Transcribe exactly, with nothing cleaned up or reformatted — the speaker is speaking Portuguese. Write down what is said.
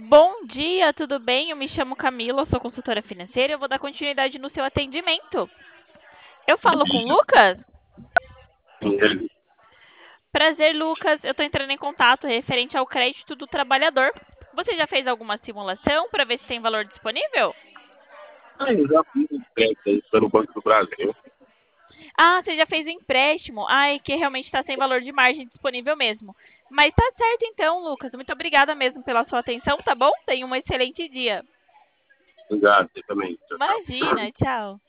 Bom dia, tudo bem? Eu me chamo Camila, eu sou consultora financeira e eu vou dar continuidade no seu atendimento. Eu Bom falo com o dia. Lucas? Sim, ele. Prazer, Lucas. Eu estou entrando em contato referente ao crédito do trabalhador. Você já fez alguma simulação para ver se tem valor disponível? Ah, eu já fiz um crédito aí pelo Banco do Brasil. Ah, você já fez o empréstimo. Ai, que realmente está sem valor de margem disponível mesmo. Mas tá certo então, Lucas. Muito obrigada mesmo pela sua atenção, tá bom? Tenha um excelente dia. Obrigado, você também. Tchau, tchau. Imagina, tchau.